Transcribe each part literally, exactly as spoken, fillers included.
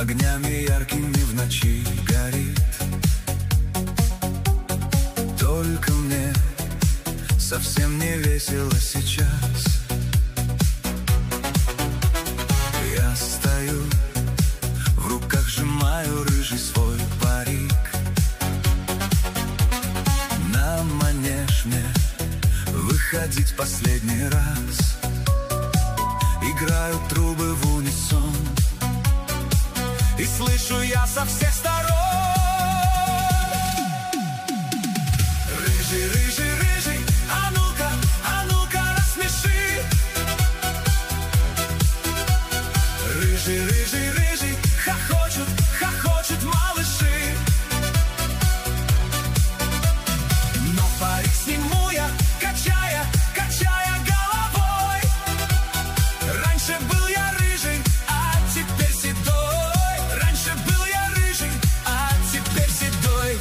огнями яркими в ночи горит. Только мне совсем не весело сейчас. Я стою, в руках сжимаю рыжий свой парик. На манеж мне выходить последний раз. Играют трубы в унисон, и слышу я со всех сторон: рыжий, рыжий, рыжий, а ну-ка, а ну-ка рассмеши. Рыжий, рыжий, рыжий, хохочут, хохочут малыши. Но парик сниму я, качая, качая головой. Раньше был я рыжий, а теперь седой. Раньше был я рыжий, а теперь седой.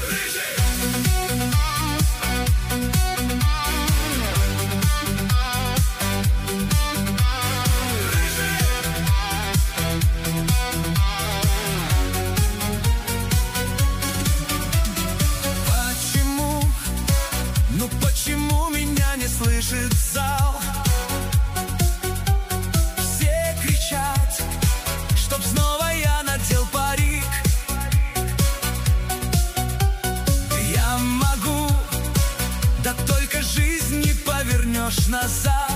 Почему, ну почему меня не слышит зал? Все кричат, чтоб снова я надел парик. Я могу, да только жизнь не повернешь назад.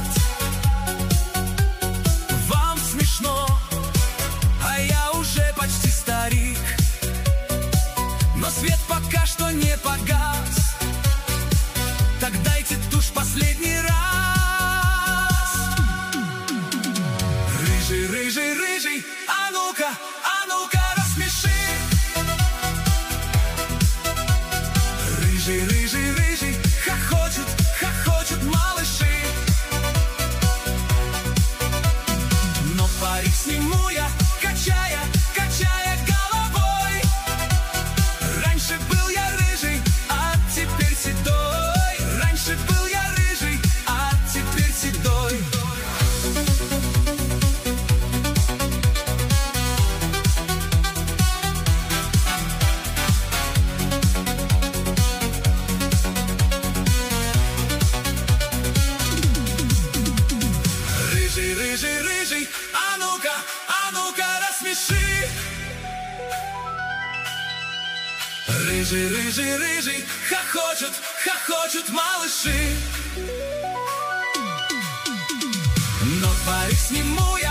Вам смешно, а я уже почти старик. Но свет пока что не погас. Так дайте тушь последний раз. Рыжий, рыжий, рыжий, а ну-ка, а ну-ка рассмеши. Рыжий, рыжий, рыжий, хохочут, хохочут малыши. Но парик сниму я, качая, качая головой. Раньше был я рыжий, а теперь седой. Раньше был я рыжий, а теперь седой. Рыжий, рыжий, рыжий, а ну-ка, а ну-ка рассмеши. Рыжий, рыжий, рыжий, хохочут, хохочут малыши. Но парик сниму я,